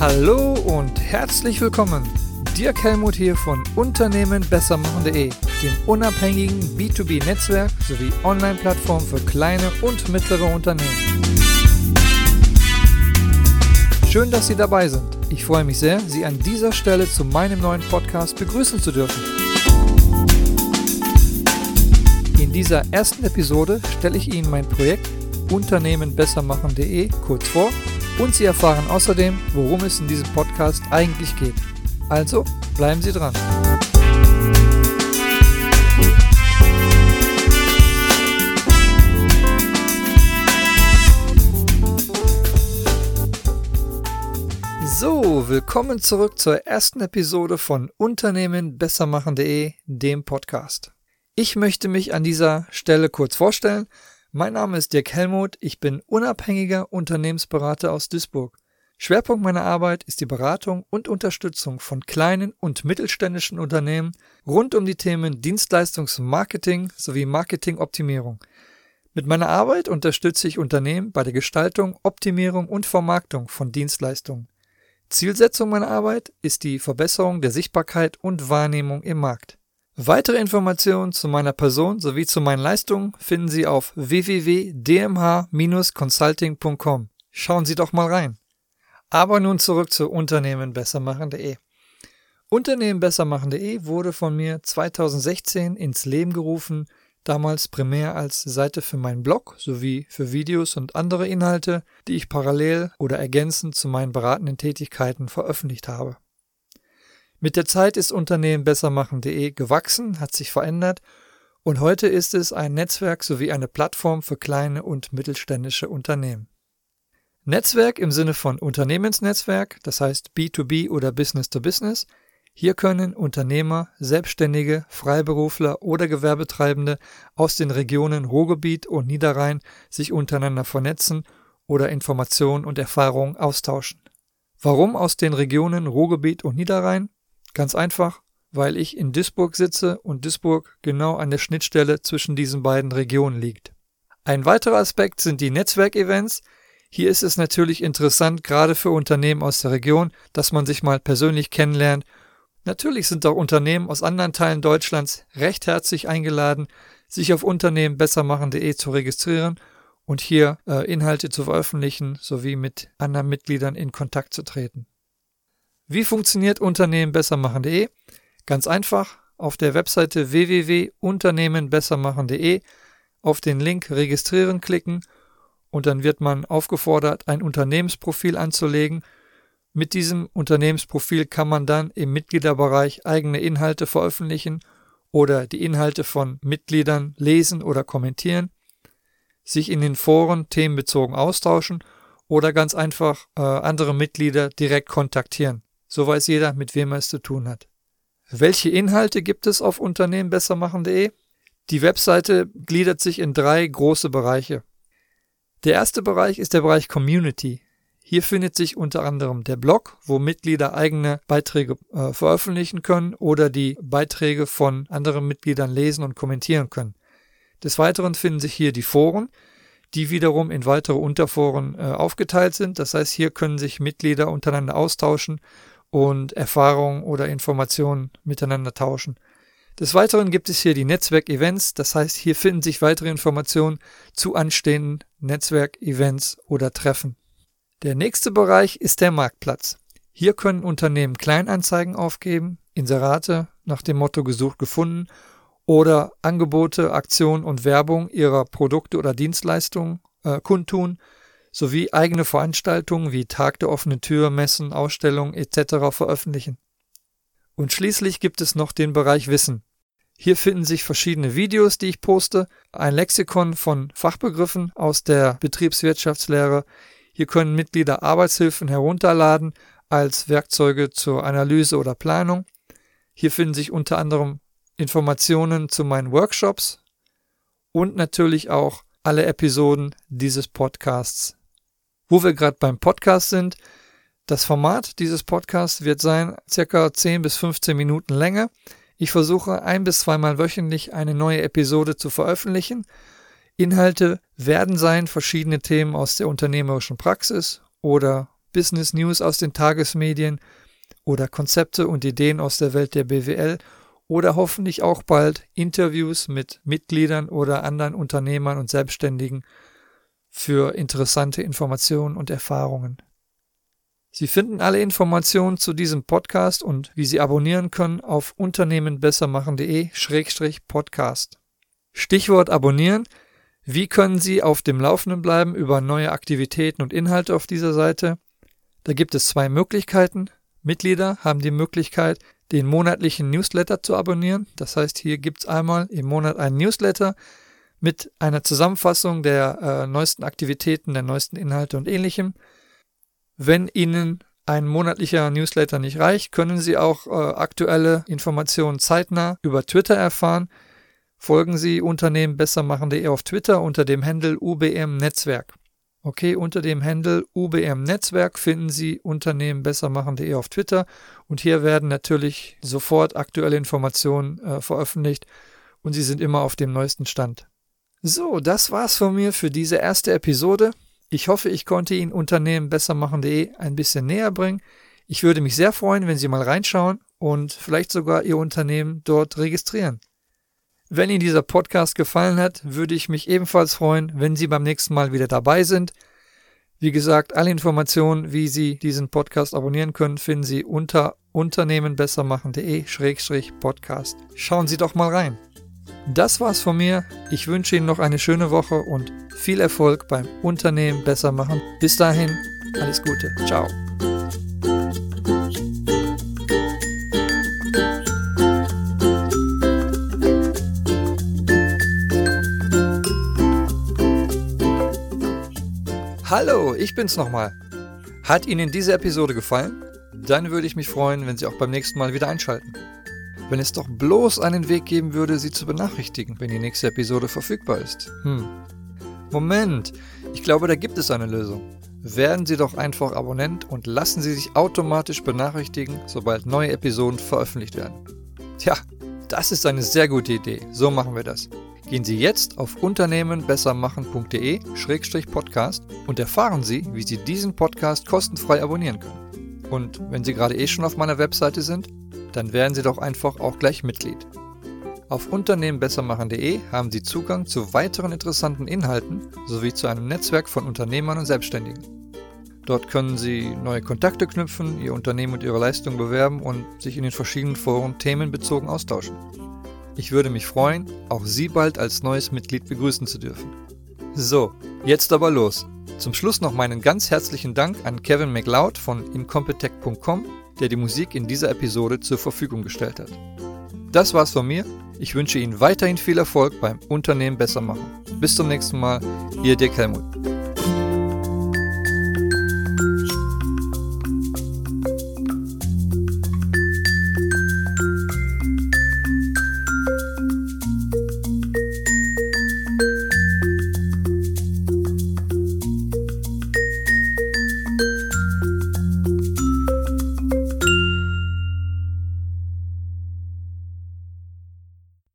Hallo und herzlich willkommen. Dirk Helmuth hier von UnternehmenBessermachen.de, dem unabhängigen B2B-Netzwerk sowie Online-Plattform für kleine und mittlere Unternehmen. Schön, dass Sie dabei sind. Ich freue mich sehr, Sie an dieser Stelle zu meinem neuen Podcast begrüßen zu dürfen. In dieser ersten Episode stelle ich Ihnen mein Projekt UnternehmenBessermachen.de kurz vor und Sie erfahren außerdem, worum es in diesem Podcast eigentlich geht. Also bleiben Sie dran. So, willkommen zurück zur ersten Episode von UnternehmenBessermachen.de, dem Podcast. Ich möchte mich an dieser Stelle kurz vorstellen. Mein Name ist Dirk Helmuth, ich bin unabhängiger Unternehmensberater aus Duisburg. Schwerpunkt meiner Arbeit ist die Beratung und Unterstützung von kleinen und mittelständischen Unternehmen rund um die Themen Dienstleistungsmarketing sowie Marketingoptimierung. Mit meiner Arbeit unterstütze ich Unternehmen bei der Gestaltung, Optimierung und Vermarktung von Dienstleistungen. Zielsetzung meiner Arbeit ist die Verbesserung der Sichtbarkeit und Wahrnehmung im Markt. Weitere Informationen zu meiner Person sowie zu meinen Leistungen finden Sie auf www.dmh-consulting.com. Schauen Sie doch mal rein. Aber nun zurück zu UnternehmenBessermachen.de. UnternehmenBessermachen.de wurde von mir 2016 ins Leben gerufen, damals primär als Seite für meinen Blog sowie für Videos und andere Inhalte, die ich parallel oder ergänzend zu meinen beratenden Tätigkeiten veröffentlicht habe. Mit der Zeit ist UnternehmenBessermachen.de gewachsen, hat sich verändert und heute ist es ein Netzwerk sowie eine Plattform für kleine und mittelständische Unternehmen. Netzwerk im Sinne von Unternehmensnetzwerk, das heißt B2B oder Business to Business. Hier können Unternehmer, Selbstständige, Freiberufler oder Gewerbetreibende aus den Regionen Ruhrgebiet und Niederrhein sich untereinander vernetzen oder Informationen und Erfahrungen austauschen. Warum aus den Regionen Ruhrgebiet und Niederrhein? Ganz einfach, weil ich in Duisburg sitze und Duisburg genau an der Schnittstelle zwischen diesen beiden Regionen liegt. Ein weiterer Aspekt sind die Netzwerkevents. Hier ist es natürlich interessant, gerade für Unternehmen aus der Region, dass man sich mal persönlich kennenlernt. Natürlich sind auch Unternehmen aus anderen Teilen Deutschlands recht herzlich eingeladen, sich auf UnternehmenBessermachen.de zu registrieren und hier Inhalte zu veröffentlichen, sowie mit anderen Mitgliedern in Kontakt zu treten. Wie funktioniert UnternehmenBessermachen.de? Ganz einfach, auf der Webseite www.UnternehmenBessermachen.de auf den Link Registrieren klicken und dann wird man aufgefordert, ein Unternehmensprofil anzulegen. Mit diesem Unternehmensprofil kann man dann im Mitgliederbereich eigene Inhalte veröffentlichen oder die Inhalte von Mitgliedern lesen oder kommentieren, sich in den Foren themenbezogen austauschen oder ganz einfach andere Mitglieder direkt kontaktieren. So weiß jeder, mit wem er es zu tun hat. Welche Inhalte gibt es auf UnternehmenBessermachen.de? Die Webseite gliedert sich in 3 große Bereiche. Der erste Bereich ist der Bereich Community. Hier findet sich unter anderem der Blog, wo Mitglieder eigene Beiträge veröffentlichen können oder die Beiträge von anderen Mitgliedern lesen und kommentieren können. Des Weiteren finden sich hier die Foren, die wiederum in weitere Unterforen aufgeteilt sind. Das heißt, hier können sich Mitglieder untereinander austauschen und Erfahrungen oder Informationen miteinander tauschen. Des Weiteren gibt es hier die Netzwerkevents, das heißt, hier finden sich weitere Informationen zu anstehenden Netzwerkevents oder Treffen. Der nächste Bereich ist der Marktplatz. Hier können Unternehmen Kleinanzeigen aufgeben, Inserate nach dem Motto gesucht gefunden oder Angebote, Aktionen und Werbung ihrer Produkte oder Dienstleistungen kundtun, sowie eigene Veranstaltungen wie Tag der offenen Tür, Messen, Ausstellungen etc. veröffentlichen. Und schließlich gibt es noch den Bereich Wissen. Hier finden sich verschiedene Videos, die ich poste, ein Lexikon von Fachbegriffen aus der Betriebswirtschaftslehre. Hier können Mitglieder Arbeitshilfen herunterladen als Werkzeuge zur Analyse oder Planung. Hier finden sich unter anderem Informationen zu meinen Workshops und natürlich auch alle Episoden dieses Podcasts. Wo wir gerade beim Podcast sind, das Format dieses Podcasts wird sein ca. 10 bis 15 Minuten Länge. Ich versuche 1 bis 2 Mal wöchentlich eine neue Episode zu veröffentlichen. Inhalte werden sein verschiedene Themen aus der unternehmerischen Praxis oder Business News aus den Tagesmedien oder Konzepte und Ideen aus der Welt der BWL oder hoffentlich auch bald Interviews mit Mitgliedern oder anderen Unternehmern und Selbstständigen für interessante Informationen und Erfahrungen. Sie finden alle Informationen zu diesem Podcast und wie Sie abonnieren können auf unternehmenbessermachen.de/podcast. Stichwort abonnieren. Wie können Sie auf dem Laufenden bleiben über neue Aktivitäten und Inhalte auf dieser Seite? Da gibt es 2 Möglichkeiten. Mitglieder haben die Möglichkeit, den monatlichen Newsletter zu abonnieren. Das heißt, hier gibt es einmal im Monat einen Newsletter mit einer Zusammenfassung der neuesten Aktivitäten, der neuesten Inhalte und Ähnlichem. Wenn Ihnen ein monatlicher Newsletter nicht reicht, können Sie auch aktuelle Informationen zeitnah über Twitter erfahren. Folgen Sie Unternehmenbessermachen.de auf Twitter unter dem Handle UBM-Netzwerk. Okay, unter dem Handle UBM-Netzwerk finden Sie Unternehmenbessermachen.de auf Twitter und hier werden natürlich sofort aktuelle Informationen veröffentlicht und Sie sind immer auf dem neuesten Stand. So, das war's von mir für diese erste Episode. Ich hoffe, ich konnte Ihnen Unternehmenbessermachen.de ein bisschen näher bringen. Ich würde mich sehr freuen, wenn Sie mal reinschauen und vielleicht sogar Ihr Unternehmen dort registrieren. Wenn Ihnen dieser Podcast gefallen hat, würde ich mich ebenfalls freuen, wenn Sie beim nächsten Mal wieder dabei sind. Wie gesagt, alle Informationen, wie Sie diesen Podcast abonnieren können, finden Sie unter unternehmenbessermachen.de/podcast. Schauen Sie doch mal rein. Das war's von mir. Ich wünsche Ihnen noch eine schöne Woche und viel Erfolg beim Unternehmen besser machen. Bis dahin, alles Gute. Ciao. Hallo, ich bin's nochmal. Hat Ihnen diese Episode gefallen? Dann würde ich mich freuen, wenn Sie auch beim nächsten Mal wieder einschalten. Wenn es doch bloß einen Weg geben würde, Sie zu benachrichtigen, wenn die nächste Episode verfügbar ist. Moment, ich glaube, da gibt es eine Lösung. Werden Sie doch einfach Abonnent und lassen Sie sich automatisch benachrichtigen, sobald neue Episoden veröffentlicht werden. Tja, das ist eine sehr gute Idee. So machen wir das. Gehen Sie jetzt auf unternehmenbessermachen.de/podcast und erfahren Sie, wie Sie diesen Podcast kostenfrei abonnieren können. Und wenn Sie gerade schon auf meiner Webseite sind, dann werden Sie doch einfach auch gleich Mitglied. Auf unternehmenbessermachen.de haben Sie Zugang zu weiteren interessanten Inhalten sowie zu einem Netzwerk von Unternehmern und Selbstständigen. Dort können Sie neue Kontakte knüpfen, Ihr Unternehmen und Ihre Leistung bewerben und sich in den verschiedenen Foren themenbezogen austauschen. Ich würde mich freuen, auch Sie bald als neues Mitglied begrüßen zu dürfen. So, jetzt aber los. Zum Schluss noch meinen ganz herzlichen Dank an Kevin MacLeod von incompetech.com, der die Musik in dieser Episode zur Verfügung gestellt hat. Das war's von mir. Ich wünsche Ihnen weiterhin viel Erfolg beim Unternehmen besser machen. Bis zum nächsten Mal, Ihr Dirk Helmuth.